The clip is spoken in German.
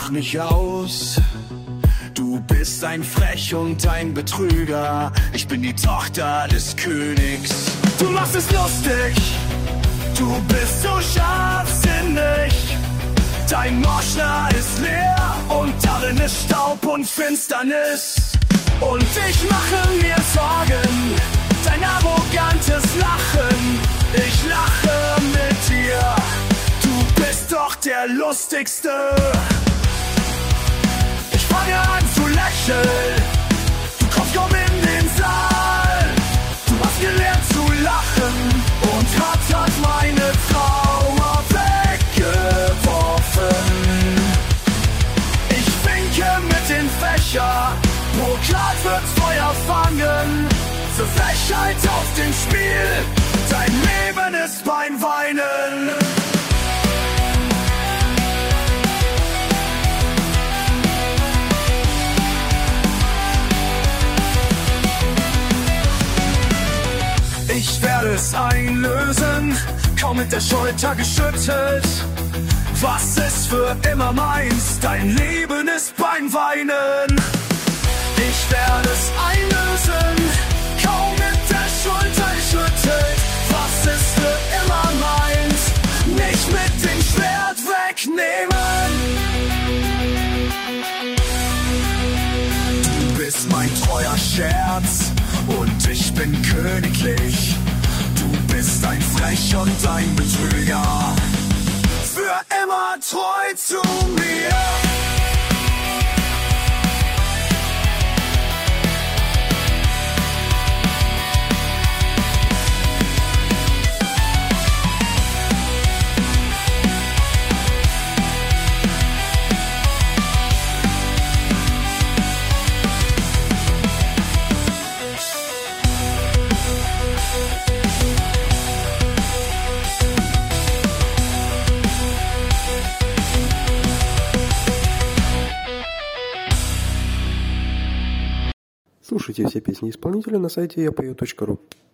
lach mich aus. Du bist ein Frech und ein Betrüger. Ich bin die Tochter des Königs. Du machst es lustig, du bist so scharfsinnig. Dein Moschner ist leer und darin ist Staub und Finsternis. Und ich mache mir Sorgen, dein arrogantes Lachen. Ich lache mit dir, du bist doch der Lustigste. Ich fange an zu lächeln, du kommst kaum in den Saal. Du hast gelernt zu lachen und hat meine Trauer weggeworfen. Ich winke mit den Fächer, Proklat wird Feuer fangen. Für Frechheit auf dem Spiel, dein Leben ist mein Weinen. Ich werde es einlösen, kaum mit der Schulter geschüttelt. Was ist für immer meins, dein Leben ist mein Weinen. Ich werde es einlösen, kaum mit der Schulter geschüttelt. Was ist für immer meins, nicht mit dem Schwert wegnehmen. Du bist mein treuer Scherz und ich bin königlich. Du bist ein Frech und ein Betrüger, für immer treu zu mir. Слушайте все песни исполнителя на сайте yapою.ru.